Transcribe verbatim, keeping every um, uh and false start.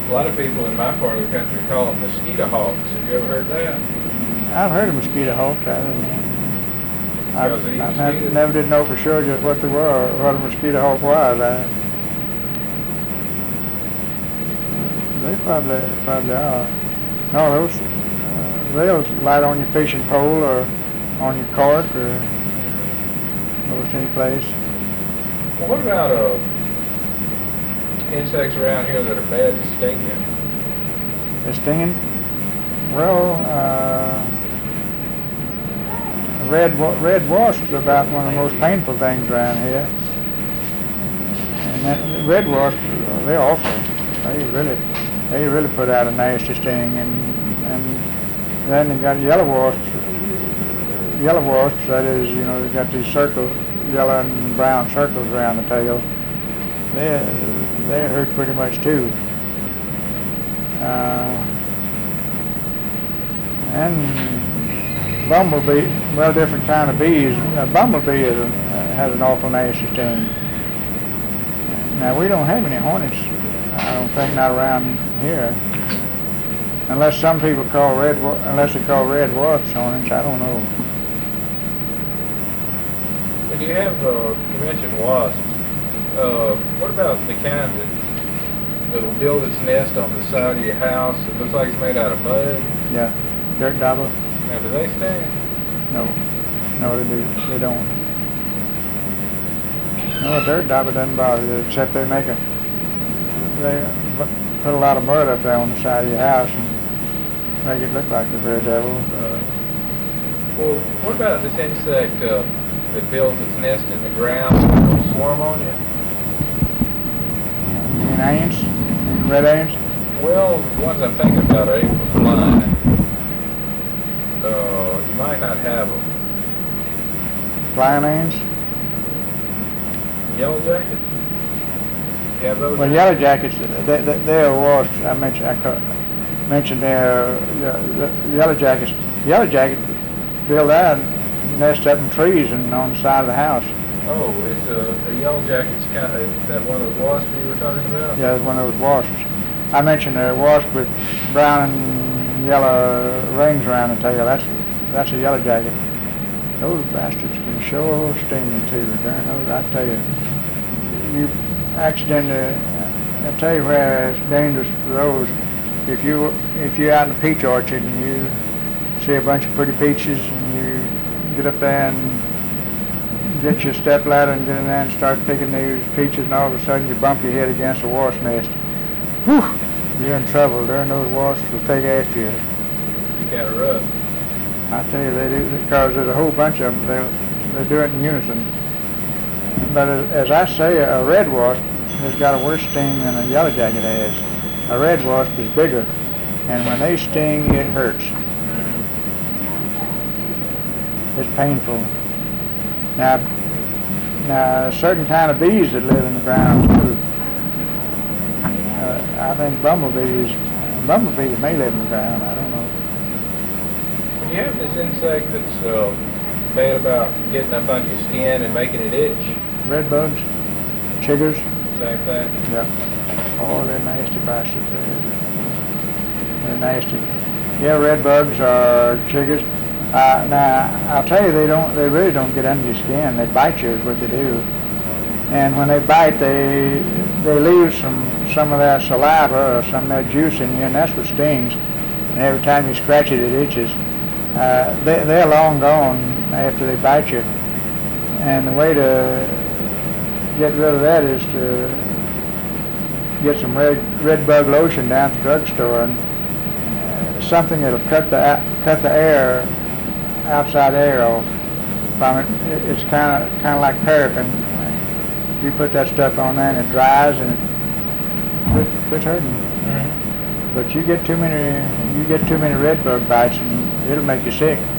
A lot of people in my part of the country call them mosquito hawks. Have you ever heard that? I've heard of mosquito hawks. I, I, Because they eat I, I mosquitoes? never did know for sure just what they were, or what a mosquito hawk was. I, they probably probably are. No, those uh, they'll light on your fishing pole or on your cart or most any place. Well, what about uh, insects around here that are bad to sting you? The stinging? Well, uh, red wa- red wasps are about one of the most painful things around here. And that, red wasps, they're awful. They really, they really put out a nasty sting. And and then they got yellow wasps. Yellow wasps, that is, you know, they got these circles, yellow and brown circles around the tail. They they hurt pretty much too. Uh, and bumblebee, well, different kind of bees. A bumblebee is a, uh, has an awful nasty sting. Now we don't have any hornets, I don't think, not around here. Unless some people call red, unless they call red wasps hornets, I don't know. But you have, uh, you mentioned wasps. Uh, what about the kind that that'll build its nest on the side of your house? It looks like it's made out of mud. Yeah, dirt dauber. Now, do they sting? No, no, they do. They don't. No, a dirt dauber doesn't bother you, except they make a they put a lot of mud up there on the side of your house and make it look like the red devil. Uh, well, what about this insect uh, that builds its nest in the ground and it'll swarm on you? You mean ants? You mean red ants? Well, the ones I'm thinking about are able to fly. Uh, you might not have them. Flying ants? Yellow jackets? You have those? Well, yellow jackets, they, they, they're wasps. I mentioned, I call, mentioned their uh, the yellow jackets. Yellow jackets build out and nest up in trees and on the side of the house. Oh, it's a, a yellow jacket's kind of that one of those wasps you were talking about? Yeah, it's one of those wasps. I mentioned a wasp with brown and yellow rings around the tail. That's that's a yellow jacket. Those bastards can sure sting you too. Darn those, I tell you. You accidentally, I tell you where it's dangerous for those. If you if you're out in a peach orchard and you see a bunch of pretty peaches and you get up there and get your step ladder and get in there and start picking these peaches, and all of a sudden you bump your head against a wasp nest. Whew! You're in trouble. Darn those wasps will take after you. You got it rough. I tell you, they do, because there's a whole bunch of them. They they do it in unison. But as, as I say, a red wasp has got a worse sting than a yellow jacket has. A red wasp is bigger, and when they sting, it hurts. It's painful. Now, now, a certain kind of bees that live in the ground too. Uh, I think bumblebees, bumblebees may live in the ground. I don't know. When you have this insect that's uh, bad about getting up on your skin and making it itch, Red bugs, chiggers. same thing. Yeah. Oh, they're nasty bastards. They're, they're nasty. Yeah, red bugs are chiggers. Uh, now, I'll tell you, they don't. They really don't get under your skin. They bite you, is what they do. And when they bite, they they leave some some of their saliva or some of their juice in you, and that's what stings. And every time you scratch it, it itches. Uh, they they're long gone after they bite you. And the way to get rid of that is to get some red red bug lotion down at the drugstore, and uh, something that'll cut the cut the air, outside air off from it. It's kind of kind of like paraffin. You put that stuff on there and it dries and it quit, quits hurting. Mm-hmm. But you get too many you get too many red bug bites and it'll make you sick.